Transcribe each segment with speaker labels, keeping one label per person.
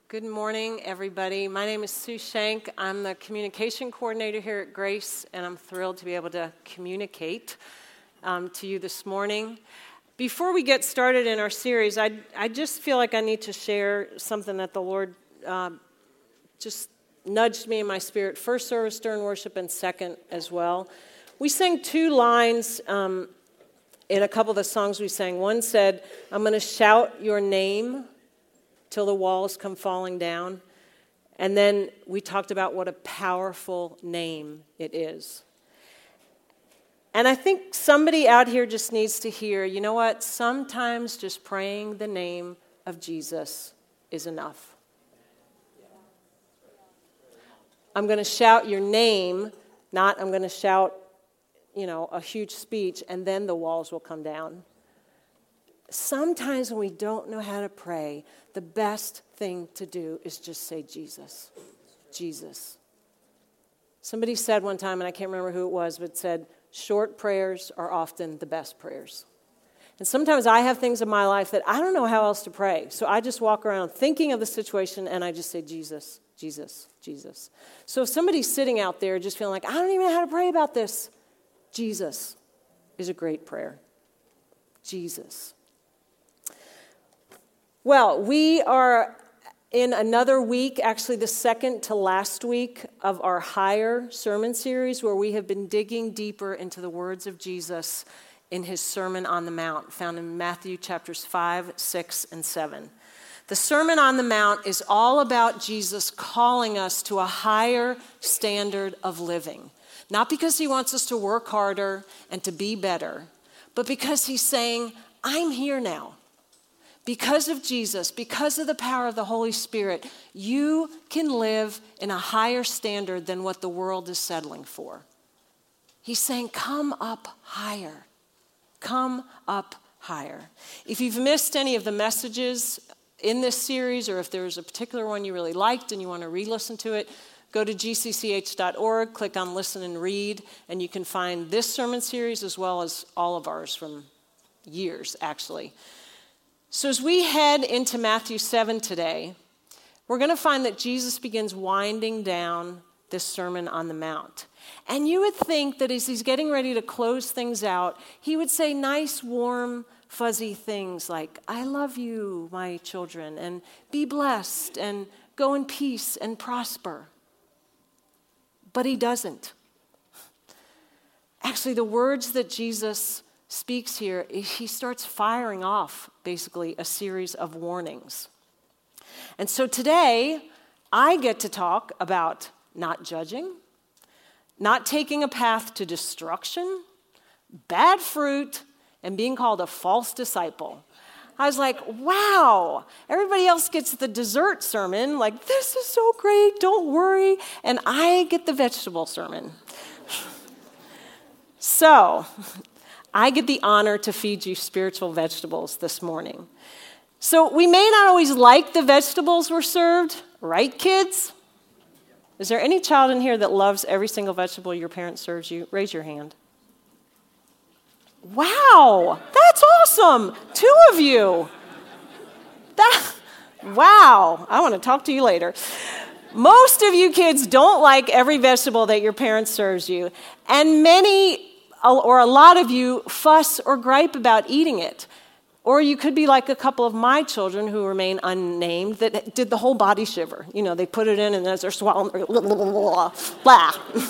Speaker 1: Good morning, everybody. My name is Sue Shank. I'm the communication coordinator here at Grace, and I'm thrilled to be able to communicate to you this morning. Before we get started in our series, I just feel like I need to share something that the Lord just nudged me in my spirit. First service during worship and second as well. We sang two lines in a couple of the songs we sang. One said, "I'm going to shout your name till the walls come falling down." And then we talked about what a powerful name it is. And I think somebody out here just needs to hear, you know what? Sometimes just praying the name of Jesus is enough. I'm going to shout your name, not I'm going to shout, a huge speech, and then the walls will come down. Sometimes when we don't know how to pray, the best thing to do is just say Jesus. Jesus. Somebody said one time, and I can't remember who it was, but said, short prayers are often the best prayers. And sometimes I have things in my life that I don't know how else to pray. So I just walk around thinking of the situation, and I just say Jesus, Jesus, Jesus. So if somebody's sitting out there just feeling like, I don't even know how to pray about this, Jesus is a great prayer. Jesus. Well, we are in another week, actually the second to last week of our Higher sermon series, where we have been digging deeper into the words of Jesus in his Sermon on the Mount, found in Matthew chapters 5, 6, and 7. The Sermon on the Mount is all about Jesus calling us to a higher standard of living. Not because he wants us to work harder and to be better, but because he's saying, I'm here now. Because of Jesus, because of the power of the Holy Spirit, you can live in a higher standard than what the world is settling for. He's saying, come up higher. Come up higher. If you've missed any of the messages in this series, or if there's a particular one you really liked and you want to re-listen to it, go to gcch.org, click on Listen and Read, and you can find this sermon series as well as all of ours from years, actually. So as we head into Matthew 7 today, we're going to find that Jesus begins winding down this Sermon on the Mount. And you would think that as he's getting ready to close things out, he would say nice, warm, fuzzy things like, I love you, my children, and be blessed, and go in peace and prosper. But he doesn't. Actually, the words that Jesus speaks here, he starts firing off basically a series of warnings. And so today, I get to talk about not judging, not taking a path to destruction, bad fruit, and being called a false disciple. I was like, wow, everybody else gets the dessert sermon, like, this is so great, don't worry, and I get the vegetable sermon. So, I get the honor to feed you spiritual vegetables this morning. So we may not always like the vegetables we're served, right, kids? Is there any child in here that loves every single vegetable your parent serves you? Raise your hand. Wow, that's awesome. 2 of you. Wow, I want to talk to you later. Most of you kids don't like every vegetable that your parent serves you, and many or a lot of you fuss or gripe about eating it. Or you could be like a couple of my children who remain unnamed that did the whole body shiver. They put it in and as they're swallowing, blah.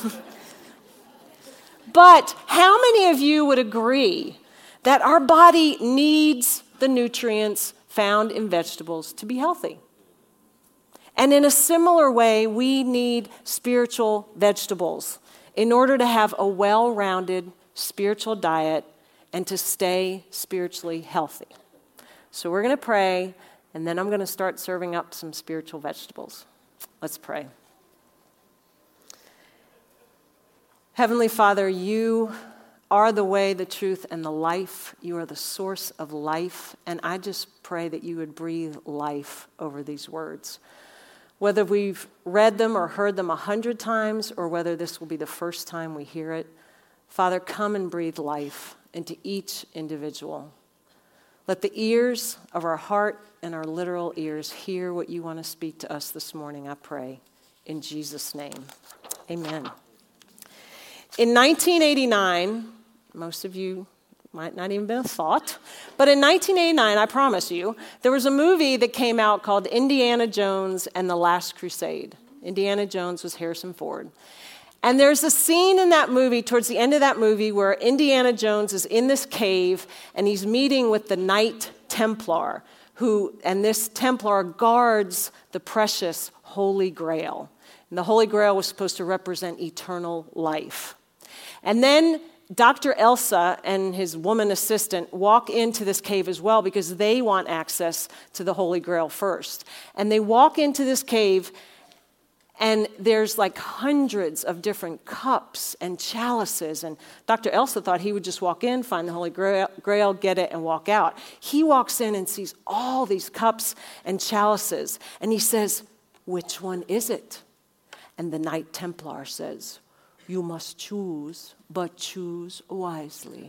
Speaker 1: But how many of you would agree that our body needs the nutrients found in vegetables to be healthy? And in a similar way, we need spiritual vegetables in order to have a well-rounded spiritual diet and to stay spiritually healthy. So we're going to pray, and then I'm going to start serving up some spiritual vegetables. Let's pray. Heavenly Father, you are the way, the truth, and the life. You are the source of life, and I just pray that you would breathe life over these words. Whether we've read them or heard them 100 times, or whether this will be the first time we hear it, Father, come and breathe life into each individual. Let the ears of our heart and our literal ears hear what you want to speak to us this morning, I pray. In Jesus' name, amen. In 1989, most of you might not even been a thought, but in 1989, I promise you, there was a movie that came out called Indiana Jones and the Last Crusade. Indiana Jones was Harrison Ford. And there's a scene in that movie, towards the end of that movie, where Indiana Jones is in this cave and he's meeting with the Knight Templar, and this Templar guards the precious Holy Grail. And the Holy Grail was supposed to represent eternal life. And then Dr. Elsa and his woman assistant walk into this cave as well because they want access to the Holy Grail first. And they walk into this cave, and there's like hundreds of different cups and chalices. And Dr. Elsa thought he would just walk in, find the Holy Grail, get it, and walk out. He walks in and sees all these cups and chalices. And he says, "Which one is it?" And the Knight Templar says, "You must choose, but choose wisely."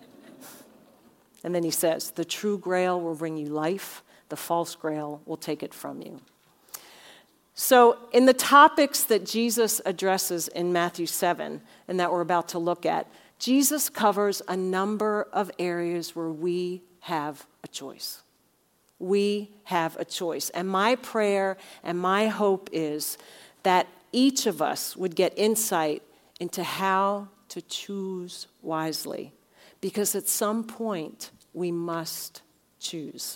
Speaker 1: And then he says, "The true Grail will bring you life. The false Grail will take it from you." So in the topics that Jesus addresses in Matthew 7, and that we're about to look at, Jesus covers a number of areas where we have a choice. We have a choice. And my prayer and my hope is that each of us would get insight into how to choose wisely, because at some point we must choose.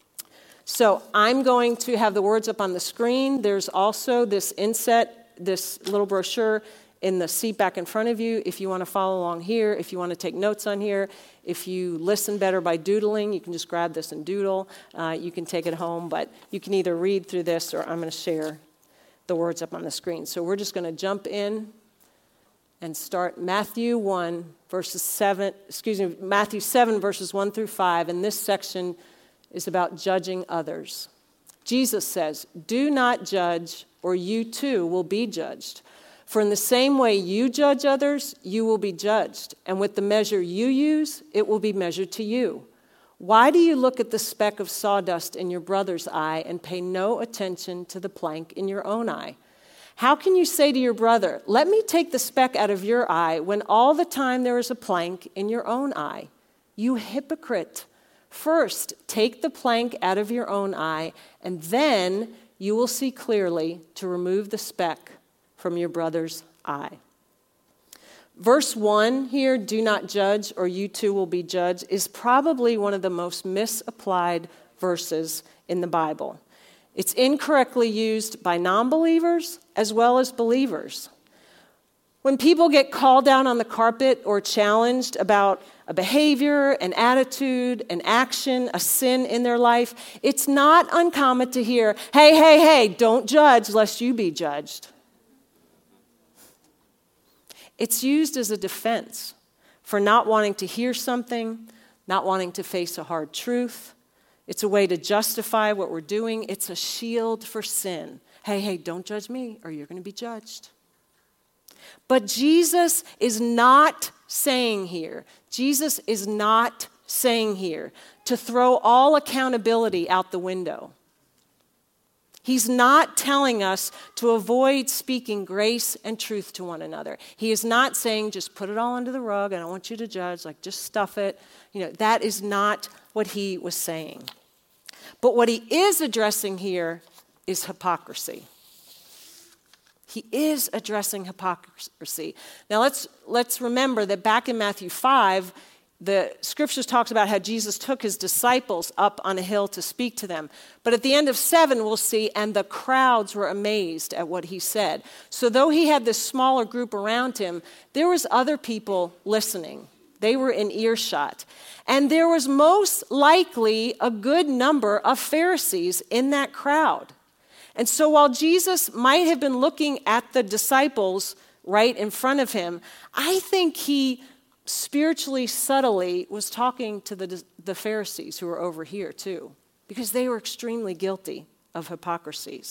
Speaker 1: So I'm going to have the words up on the screen. There's also this inset, this little brochure in the seat back in front of you if you want to follow along here, if you want to take notes on here. If you listen better by doodling, you can just grab this and doodle. You can take it home, but you can either read through this or I'm going to share the words up on the screen. So we're just going to jump in and start Matthew 7 verses 1 through 5, and this section is about judging others. Jesus says, "Do not judge, or you too will be judged. For in the same way you judge others, you will be judged. And with the measure you use, it will be measured to you. Why do you look at the speck of sawdust in your brother's eye and pay no attention to the plank in your own eye? How can you say to your brother, 'Let me take the speck out of your eye,' when all the time there is a plank in your own eye? You hypocrite! First, take the plank out of your own eye, and then you will see clearly to remove the speck from your brother's eye." Verse 1 here, "Do not judge, or you too will be judged," is probably one of the most misapplied verses in the Bible. It's incorrectly used by non-believers as well as believers. When people get called down on the carpet or challenged about a behavior, an attitude, an action, a sin in their life, it's not uncommon to hear, hey, don't judge lest you be judged. It's used as a defense for not wanting to hear something, not wanting to face a hard truth. It's a way to justify what we're doing. It's a shield for sin. Hey, don't judge me or you're going to be judged. But Jesus is not saying here to throw all accountability out the window. He's not telling us to avoid speaking grace and truth to one another. He is not saying just put it all under the rug, I don't want you to judge, like just stuff it. That is not what he was saying. But what he is addressing here is hypocrisy. He is addressing hypocrisy. Now let's remember that back in Matthew 5, the scriptures talks about how Jesus took his disciples up on a hill to speak to them. But at the end of 7, we'll see, and the crowds were amazed at what he said. So though he had this smaller group around him, there was other people listening. They were in earshot. And there was most likely a good number of Pharisees in that crowd. And so while Jesus might have been looking at the disciples right in front of him, I think he spiritually, subtly was talking to the Pharisees who were over here too, because they were extremely guilty of hypocrisy.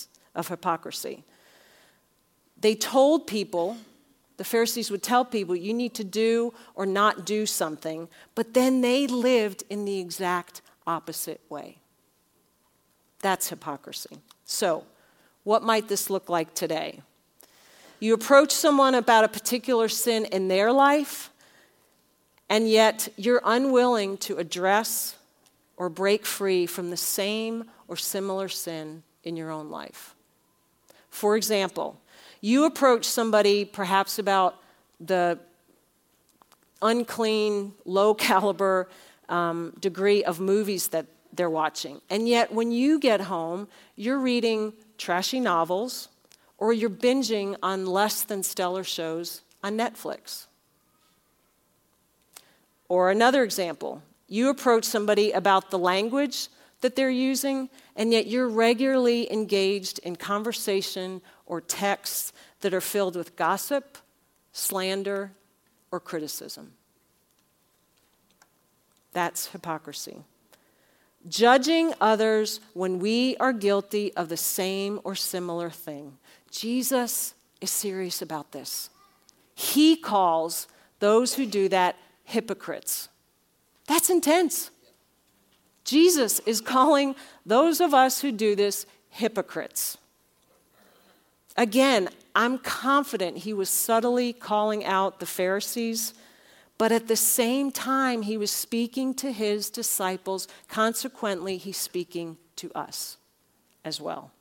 Speaker 1: They told people, the Pharisees would tell people, you need to do or not do something, but then they lived in the exact opposite way. That's hypocrisy. So, what might this look like today? You approach someone about a particular sin in their life, and yet you're unwilling to address or break free from the same or similar sin in your own life. For example, you approach somebody perhaps about the unclean, low-caliber degree of movies that they're watching. And yet when you get home, you're reading trashy novels or you're binging on less than stellar shows on Netflix. Or another example, you approach somebody about the language that they're using, and yet you're regularly engaged in conversation or texts that are filled with gossip, slander, or criticism. That's hypocrisy. Judging others when we are guilty of the same or similar thing. Jesus is serious about this. He calls those who do that hypocrites. That's intense. Jesus is calling those of us who do this hypocrites. Again, I'm confident he was subtly calling out the Pharisees, but at the same time, he was speaking to his disciples. Consequently, he's speaking to us as well.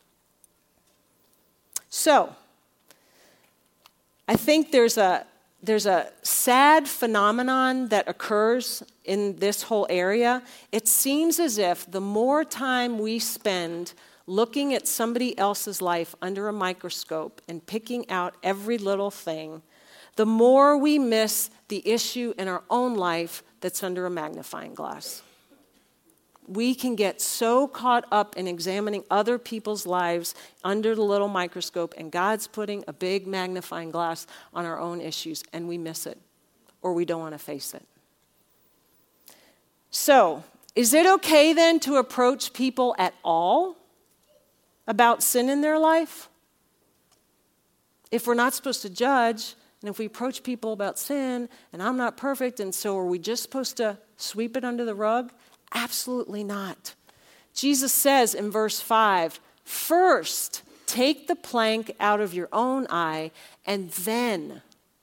Speaker 1: So, I think there's a sad phenomenon that occurs in this whole area. It seems as if the more time we spend looking at somebody else's life under a microscope and picking out every little thing, the more we miss the issue in our own life that's under a magnifying glass. We can get so caught up in examining other people's lives under the little microscope, and God's putting a big magnifying glass on our own issues, and we miss it, or we don't want to face it. So, is it okay then to approach people at all about sin in their life? If we're not supposed to judge, and if we approach people about sin, and I'm not perfect, and so are we just supposed to sweep it under the rug? Absolutely not. Jesus says in verse 5, first take the plank out of your own eye, and then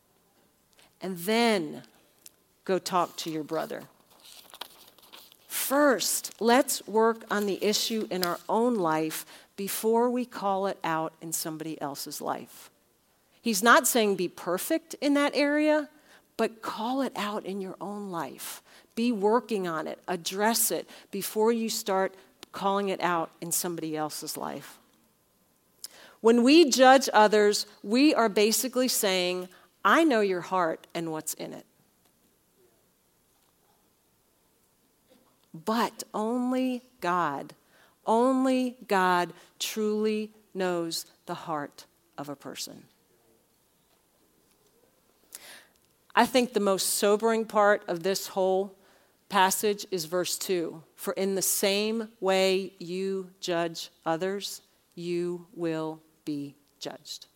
Speaker 1: go talk to your brother. First, let's work on the issue in our own life before we call it out in somebody else's life. He's not saying be perfect in that area, but call it out in your own life. Be working on it. Address it before you start calling it out in somebody else's life. When we judge others, we are basically saying, I know your heart and what's in it. But only God truly knows the heart of a person. I think the most sobering part of this whole passage is verse 2. For in the same way you judge others, you will be judged.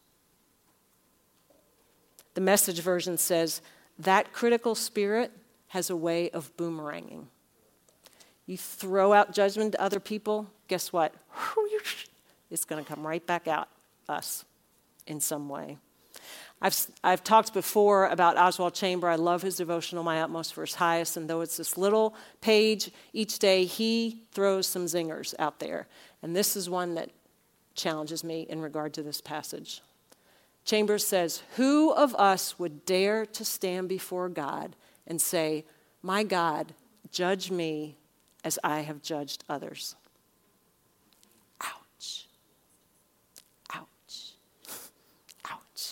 Speaker 1: The Message version says, that critical spirit has a way of boomeranging. You throw out judgment to other people, guess what? It's going to come right back at us in some way. I've talked before about Oswald Chamber. I love his devotional, My Utmost for His Highest, and though it's this little page each day, he throws some zingers out there. And this is one that challenges me in regard to this passage. Chambers says, who of us would dare to stand before God and say, my God, judge me as I have judged others? Ouch. Ouch. Ouch.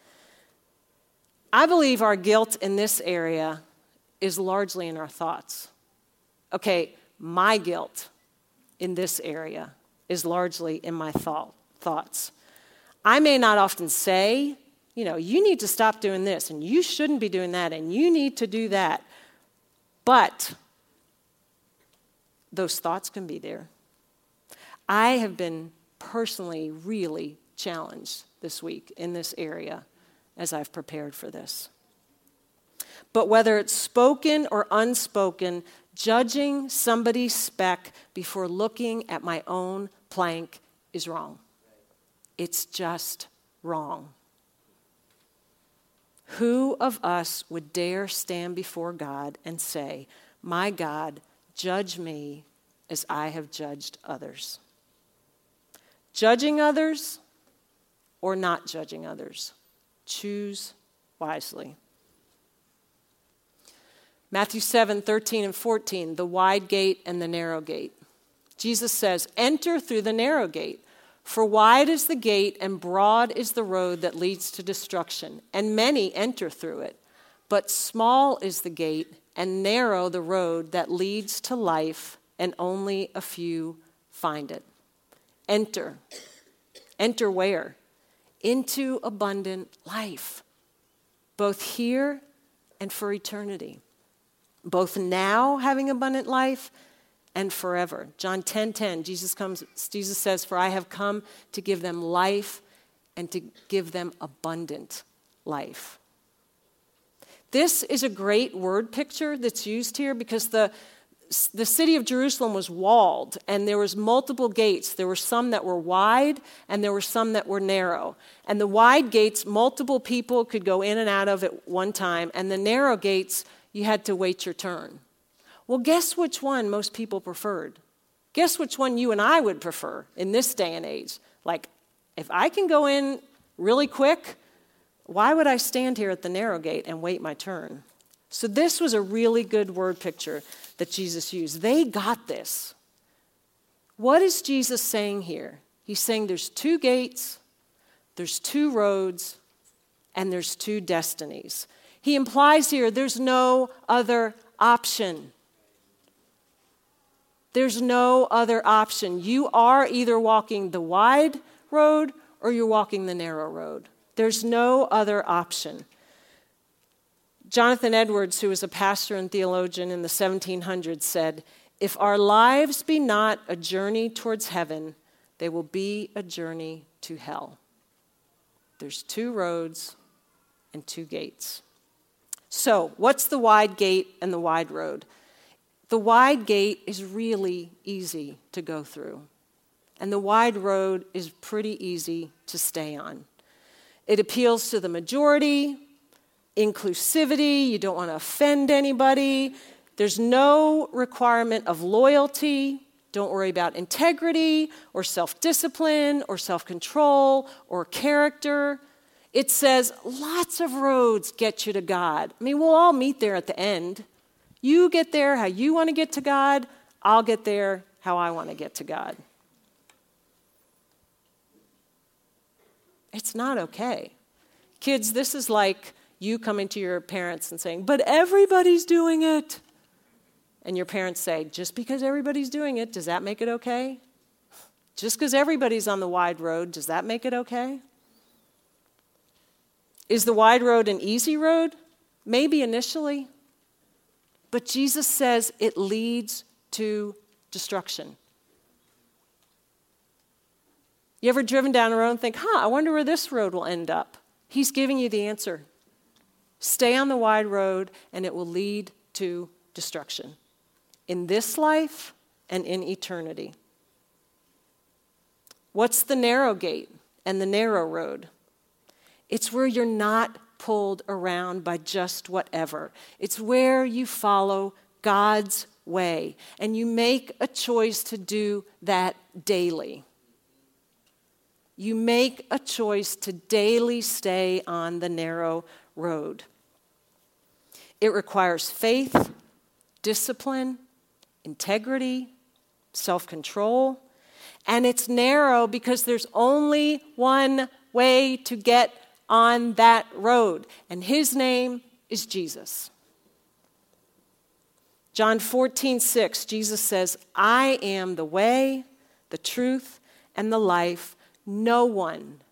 Speaker 1: I believe our guilt in this area is largely in our thoughts. Okay, my guilt in this area is largely in my thoughts. I may not often say, you need to stop doing this, and you shouldn't be doing that, and you need to do that. But those thoughts can be there. I have been personally really challenged this week in this area as I've prepared for this. But whether it's spoken or unspoken, judging somebody's speck before looking at my own plank is wrong. It's just wrong. Who of us would dare stand before God and say, my God, judge me as I have judged others? Judging others or not judging others? Choose wisely. Matthew 7:13 and 14, the wide gate and the narrow gate. Jesus says, enter through the narrow gate. For wide is the gate and broad is the road that leads to destruction, and many enter through it. But small is the gate and narrow the road that leads to life, and only a few find it. Enter. Enter where? Into abundant life, both here and for eternity. Both now having abundant life and forever. John 10:10, Jesus says, for I have come to give them life and to give them abundant life. This is a great word picture that's used here because the city of Jerusalem was walled and there was multiple gates. There were some that were wide and there were some that were narrow. And the wide gates, multiple people could go in and out of at one time. And the narrow gates, you had to wait your turn. Well, guess which one most people preferred? Guess which one you and I would prefer in this day and age? Like, if I can go in really quick, why would I stand here at the narrow gate and wait my turn? So this was a really good word picture that Jesus used. They got this. What is Jesus saying here? He's saying there's two gates, there's two roads, and there's two destinies. He implies here there's no other option. There's no other option. You are either walking the wide road or you're walking the narrow road. There's no other option. Jonathan Edwards, who was a pastor and theologian in the 1700s, said, if our lives be not a journey towards heaven, they will be a journey to hell. There's two roads and two gates. So, what's the wide gate and the wide road? The wide gate is really easy to go through, and the wide road is pretty easy to stay on. It appeals to the majority, inclusivity, you don't want to offend anybody. There's no requirement of loyalty. Don't worry about integrity or self-discipline or self-control or character. It says lots of roads get you to God. I mean, we'll all meet there at the end. You get there how you want to get to God. I'll get there how I want to get to God. It's not okay. Kids, this is like you coming to your parents and saying, but everybody's doing it. And your parents say, just because everybody's doing it, does that make it okay? Just because everybody's on the wide road, does that make it okay? Is the wide road an easy road? Maybe initially. But Jesus says it leads to destruction. You ever driven down a road and think, I wonder where this road will end up? He's giving you the answer. Stay on the wide road and it will lead to destruction. In this life and in eternity. What's the narrow gate and the narrow road? It's where you're not pulled around by just whatever. It's where you follow God's way, and you make a choice to do that daily. You make a choice to daily stay on the narrow road. It requires faith, discipline, integrity, self-control, and it's narrow because there's only one way to get on that road, and his name is Jesus. John 14:6, Jesus says, I am the way, the truth, and the life. No one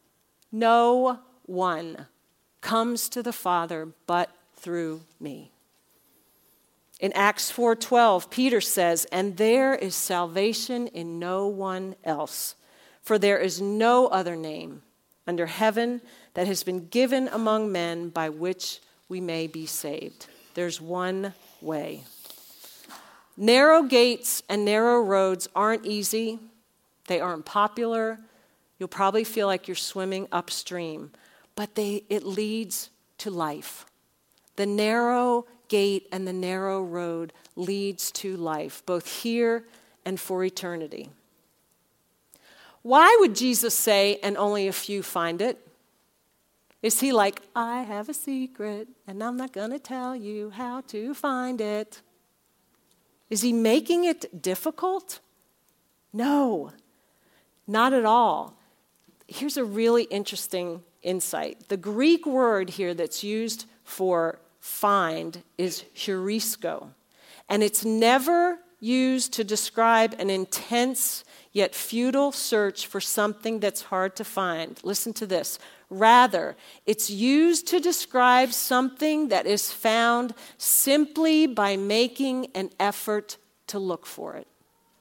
Speaker 1: comes to the Father but through me. In Acts 4:12, Peter says, and there is salvation in no one else, for there is no other name under heaven that has been given among men by which we may be saved. There's one way. Narrow gates and narrow roads aren't easy. They aren't popular. You'll probably feel like you're swimming upstream, but it leads to life. The narrow gate and the narrow road leads to life, both here and for eternity. Why would Jesus say, and only a few find it? Is he like, I have a secret, and I'm not going to tell you how to find it? Is he making it difficult? No, not at all. Here's a really interesting insight. The Greek word here that's used for find is heurisko, and it's never used to describe an intense yet futile search for something that's hard to find. Listen to this. Rather, it's used to describe something that is found simply by making an effort to look for it.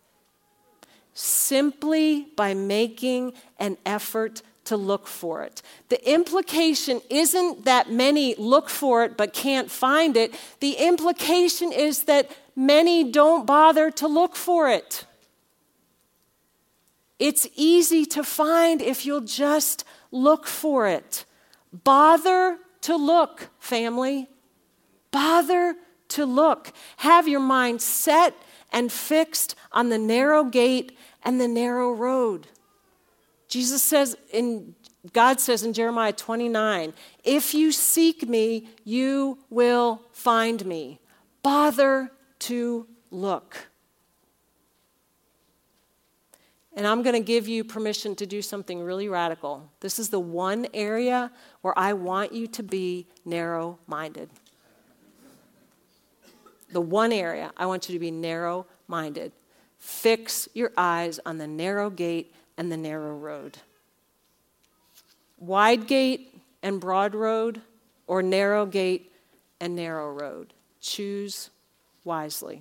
Speaker 1: Simply by making an effort to look for it. The implication isn't that many look for it but can't find it. The implication is that many don't bother to look for it. It's easy to find if you'll just look for it. Bother to look, family. Bother to look. Have your mind set and fixed on the narrow gate and the narrow road. God says in Jeremiah 29, if you seek me, you will find me. Bother to look. And I'm going to give you permission to do something really radical. This is the one area where I want you to be narrow-minded. The one area I want you to be narrow-minded. Fix your eyes on the narrow gate and the narrow road. Wide gate and broad road, or narrow gate and narrow road. Choose wisely.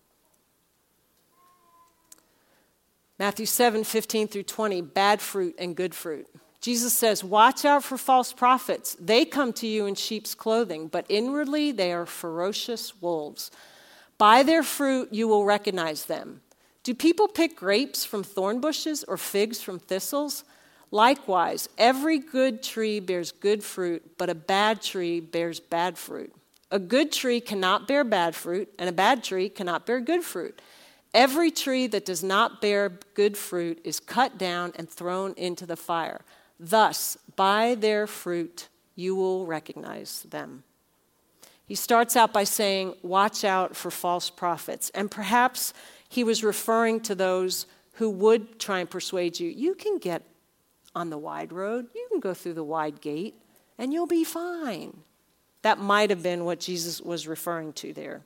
Speaker 1: Matthew 7:15-20, bad fruit and good fruit. Jesus says, watch out for false prophets. They come to you in sheep's clothing, but inwardly they are ferocious wolves. By their fruit you will recognize them. Do people pick grapes from thorn bushes or figs from thistles? Likewise, every good tree bears good fruit, but a bad tree bears bad fruit. A good tree cannot bear bad fruit, and a bad tree cannot bear good fruit. Every tree that does not bear good fruit is cut down and thrown into the fire. Thus, by their fruit, you will recognize them. He starts out by saying, watch out for false prophets. And perhaps he was referring to those who would try and persuade you. You can get on the wide road. You can go through the wide gate, and you'll be fine. That might have been what Jesus was referring to there.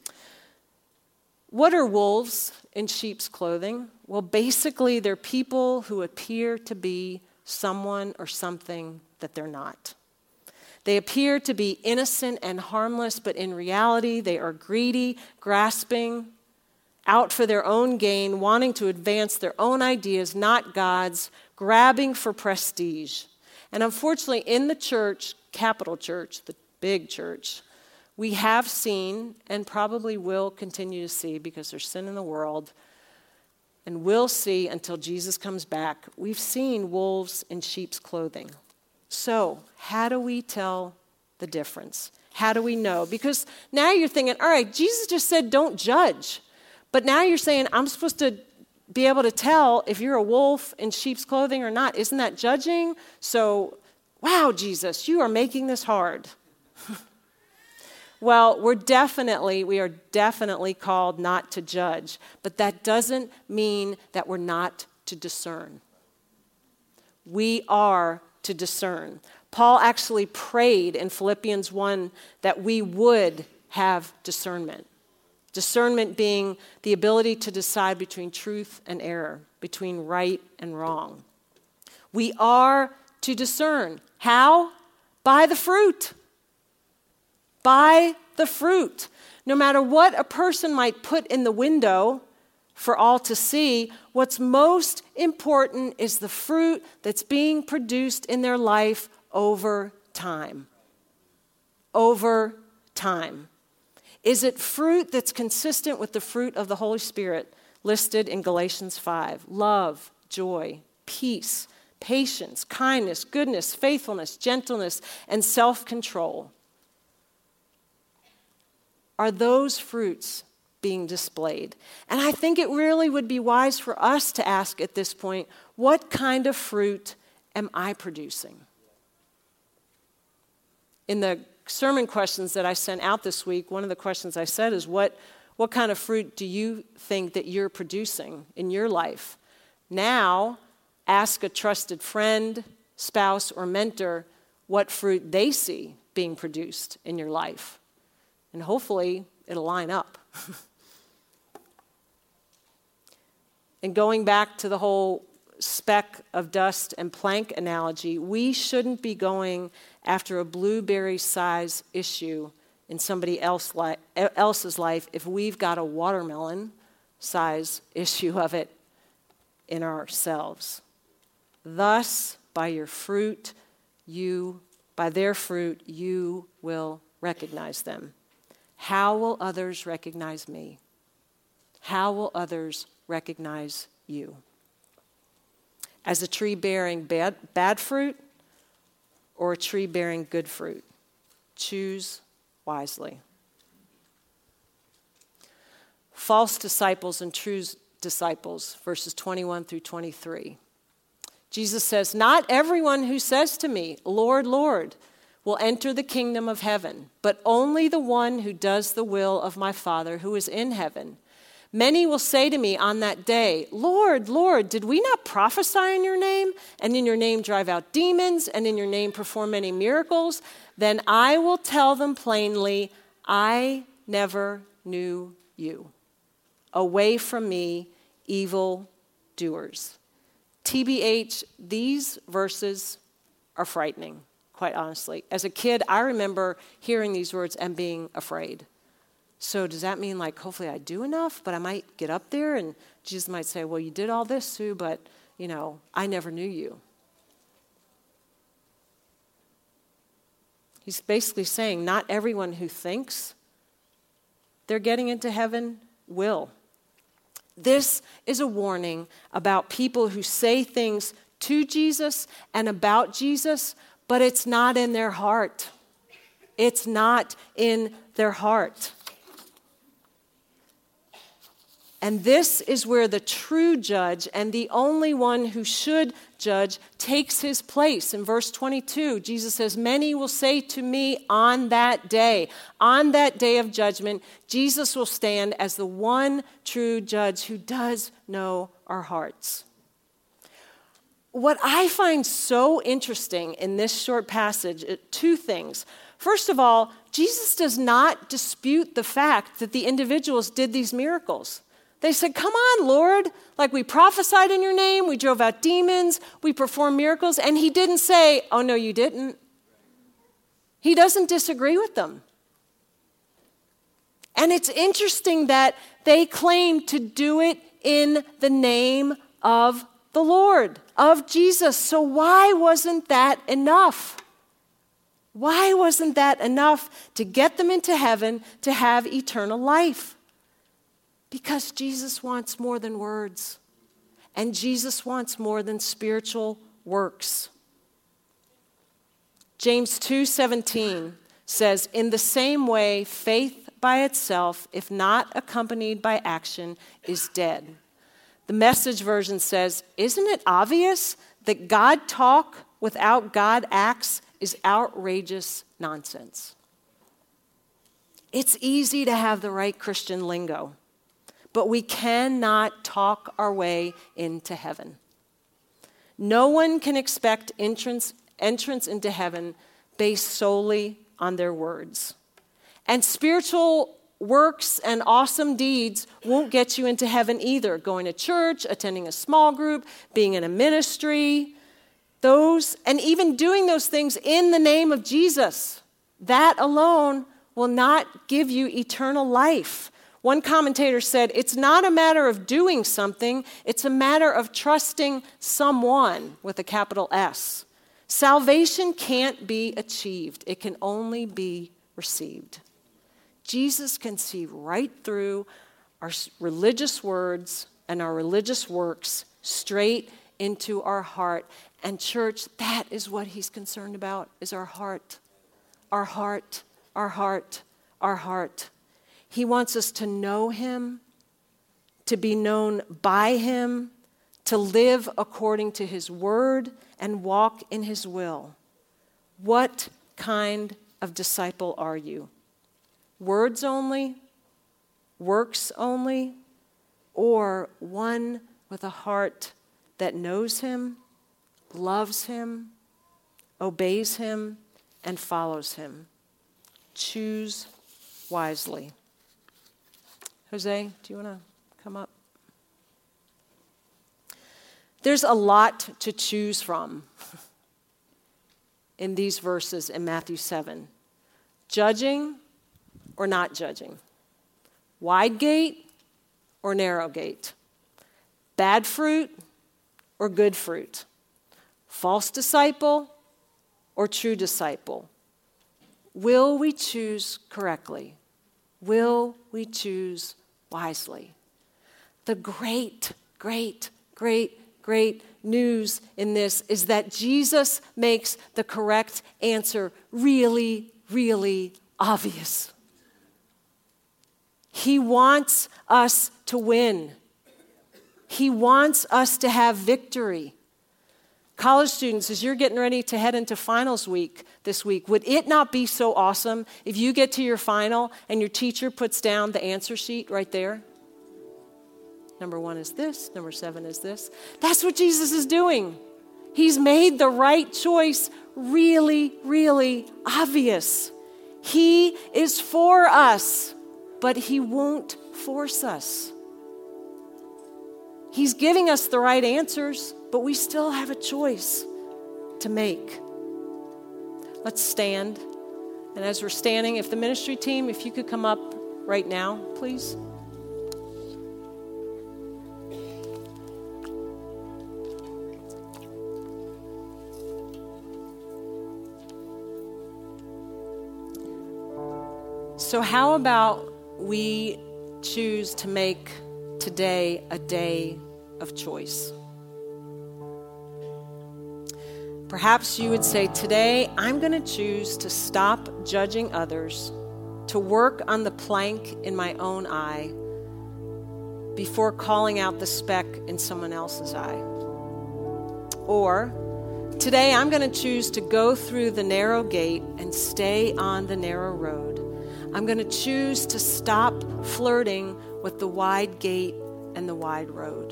Speaker 1: What are wolves in sheep's clothing? Well, basically, they're people who appear to be someone or something that they're not. They appear to be innocent and harmless, but in reality, they are greedy, grasping, out for their own gain, wanting to advance their own ideas, not God's, grabbing for prestige. And unfortunately, in the church, capital church, the big church, we have seen and probably will continue to see, because there's sin in the world, and will see until Jesus comes back, we've seen wolves in sheep's clothing. So, how do we tell the difference? How do we know? Because now you're thinking, all right, Jesus just said don't judge. But now you're saying I'm supposed to be able to tell if you're a wolf in sheep's clothing or not. Isn't that judging? So, wow, Jesus, you are making this hard. Well, we are definitely called not to judge, but that doesn't mean that we're not to discern. We are to discern. Paul actually prayed in Philippians 1 that we would have discernment. Discernment being the ability to decide between truth and error, between right and wrong. We are to discern. How? By the fruit. By the fruit. No matter what a person might put in the window for all to see, what's most important is the fruit that's being produced in their life over time. Over time. Is it fruit that's consistent with the fruit of the Holy Spirit listed in Galatians 5? Love, joy, peace, patience, kindness, goodness, faithfulness, gentleness, and self-control. Are those fruits being displayed? And I think it really would be wise for us to ask at this point, what kind of fruit am I producing? In the sermon questions that I sent out this week, one of the questions I said is, what kind of fruit do you think that you're producing in your life? Now, ask a trusted friend, spouse, or mentor what fruit they see being produced in your life. And hopefully, it'll line up. And going back to the whole speck of dust and plank analogy, we shouldn't be going after a blueberry-size issue in somebody else's life if we've got a watermelon-size issue of it in ourselves. Thus, by their fruit, you will recognize them. How will others recognize me? How will others recognize you? As a tree bearing bad fruit or a tree bearing good fruit? Choose wisely. False disciples and true disciples, verses 21 through 23. Jesus says, "Not everyone who says to me, 'Lord, Lord,' will enter the kingdom of heaven, but only the one who does the will of my Father who is in heaven. Many will say to me on that day, 'Lord, Lord, did we not prophesy in your name, and in your name drive out demons, and in your name perform many miracles?' Then I will tell them plainly, 'I never knew you. Away from me, evil doers.'" TBH, these verses are frightening, quite honestly. As a kid, I remember hearing these words and being afraid. So does that mean, hopefully I do enough, but I might get up there and Jesus might say, "Well, you did all this, Sue, but, I never knew you." He's basically saying not everyone who thinks they're getting into heaven will. This is a warning about people who say things to Jesus and about Jesus, but it's not in their heart. It's not in their heart. And this is where the true judge and the only one who should judge takes his place. In verse 22, Jesus says, "Many will say to me on that day of judgment, Jesus will stand as the one true judge who does know our hearts." What I find so interesting in this short passage, two things. First of all, Jesus does not dispute the fact that the individuals did these miracles. They said, "Come on, Lord, we prophesied in your name, we drove out demons, we performed miracles," and he didn't say, "Oh, no, you didn't." He doesn't disagree with them. And it's interesting that they claim to do it in the name of the Lord, of Jesus. So why wasn't that enough? Why wasn't that enough to get them into heaven, to have eternal life? Because Jesus wants more than words. And Jesus wants more than spiritual works. James 2:17 says, "In the same way, faith by itself, if not accompanied by action, is dead." The Message version says, "Isn't it obvious that God talk without God acts is outrageous nonsense?" It's easy to have the right Christian lingo, but we cannot talk our way into heaven. No one can expect entrance into heaven based solely on their words. And spiritual works and awesome deeds won't get you into heaven either. Going to church, attending a small group, being in a ministry, and even doing those things in the name of Jesus, that alone will not give you eternal life. One commentator said, "It's not a matter of doing something, it's a matter of trusting someone," with a capital S. Salvation can't be achieved, it can only be received. Jesus can see right through our religious words and our religious works straight into our heart. And church, that is what he's concerned about, is our heart. Our heart, our heart, our heart. He wants us to know him, to be known by him, to live according to his word and walk in his will. What kind of disciple are you? Words only? Works only? Or one with a heart that knows him, loves him, obeys him, and follows him? Choose wisely. Jose, do you want to come up? There's a lot to choose from in these verses in Matthew 7. Judging or not judging. Wide gate or narrow gate. Bad fruit or good fruit. False disciple or true disciple. Will we choose correctly? Will we choose wisely? The great news in this is that Jesus makes the correct answer really, really obvious. He wants us to win. He wants us to have victory. College students, as you're getting ready to head into finals week this week, would it not be so awesome if you get to your final and your teacher puts down the answer sheet right there? Number 1 is this, number 7 is this. That's what Jesus is doing. He's made the right choice really, really obvious. He is for us, but he won't force us. He's giving us the right answers, but we still have a choice to make. Let's stand. And as we're standing, if the ministry team, if you could come up right now, please. So how about we choose to make today a day of choice? Perhaps you would say, today I'm going to choose to stop judging others, to work on the plank in my own eye before calling out the speck in someone else's eye. Or, today I'm going to choose to go through the narrow gate and stay on the narrow road. I'm going to choose to stop flirting with the wide gate and the wide road.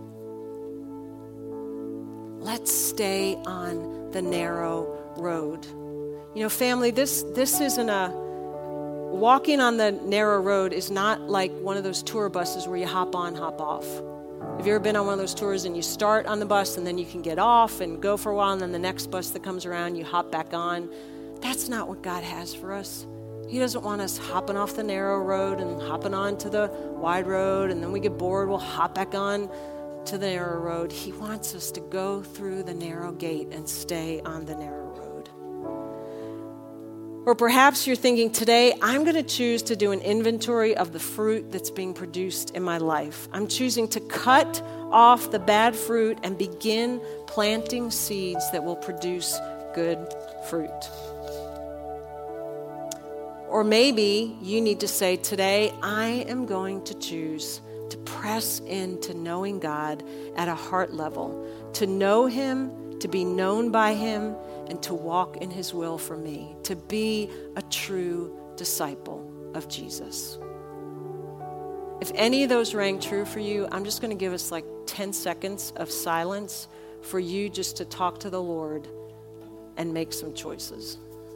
Speaker 1: Let's stay on the narrow road. You know, family, this isn't walking on the narrow road is not like one of those tour buses where you hop on, hop off. Have you ever been on one of those tours and you start on the bus and then you can get off and go for a while and then the next bus that comes around, you hop back on? That's not what God has for us. He doesn't want us hopping off the narrow road and hopping on to the wide road, and then we get bored, we'll hop back on to the narrow road. He wants us to go through the narrow gate and stay on the narrow road. Or perhaps you're thinking, today I'm going to choose to do an inventory of the fruit that's being produced in my life. I'm choosing to cut off the bad fruit and begin planting seeds that will produce good fruit. Or maybe you need to say, today I am going to choose to press into knowing God at a heart level, to know him, to be known by him, and to walk in his will for me, to be a true disciple of Jesus. If any of those rang true for you, I'm just going to give us like 10 seconds of silence for you just to talk to the Lord and make some choices.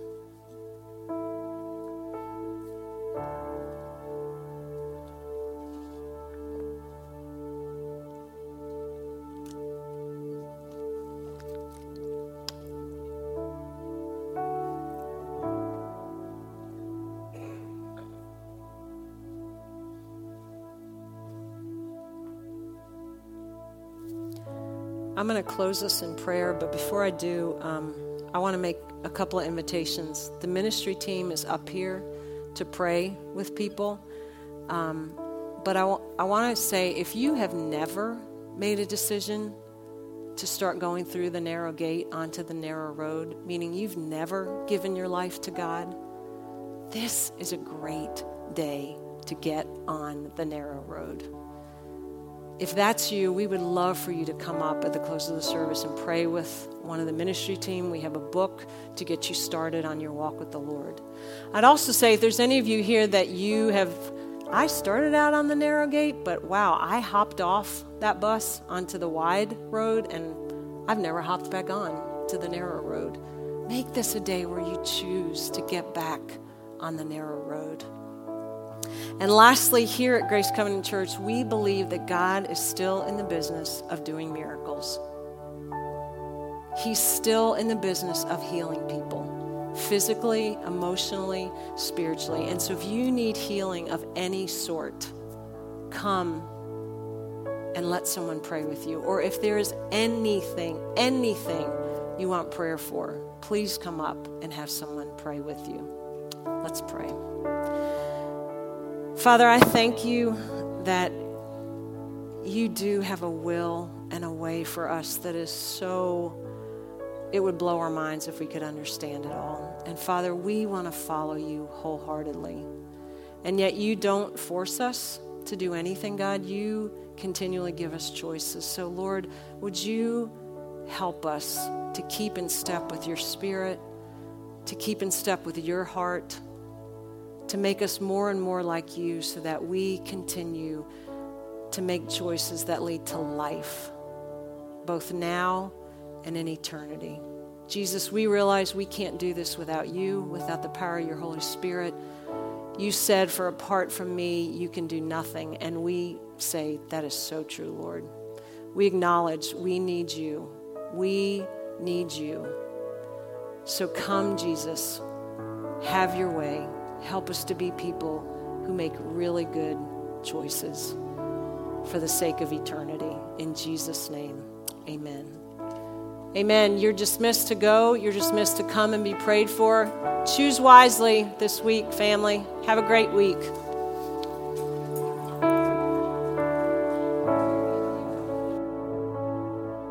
Speaker 1: I'm going to close this in prayer, but before I do, I want to make a couple of invitations. The ministry team is up here to pray with people. But I want to say, if you have never made a decision to start going through the narrow gate onto the narrow road, meaning you've never given your life to God, this is a great day to get on the narrow road. If that's you, we would love for you to come up at the close of the service and pray with one of the ministry team. We have a book to get you started on your walk with the Lord. I'd also say, if there's any of you here that I started out on the narrow gate, but wow, I hopped off that bus onto the wide road and I've never hopped back on to the narrow road. Make this a day where you choose to get back on the narrow road. And lastly, here at Grace Covenant Church, we believe that God is still in the business of doing miracles. He's still in the business of healing people, physically, emotionally, spiritually. And so if you need healing of any sort, come and let someone pray with you. Or if there is anything you want prayer for, please come up and have someone pray with you. Let's pray. Father, I thank you that you do have a will and a way for us that is so, it would blow our minds if we could understand it all. And Father, we want to follow you wholeheartedly. And yet you don't force us to do anything, God. You continually give us choices. So Lord, would you help us to keep in step with your Spirit, to keep in step with your heart, to make us more and more like you so that we continue to make choices that lead to life, both now and in eternity. Jesus, we realize we can't do this without you, without the power of your Holy Spirit. You said, for apart from me, you can do nothing. And we say that is so true, Lord. We acknowledge we need you. We need you. So come, Jesus, have your way. Help us to be people who make really good choices for the sake of eternity. In Jesus' name, amen. Amen. You're dismissed to go. You're dismissed to come and be prayed for. Choose wisely this week, family. Have a great week.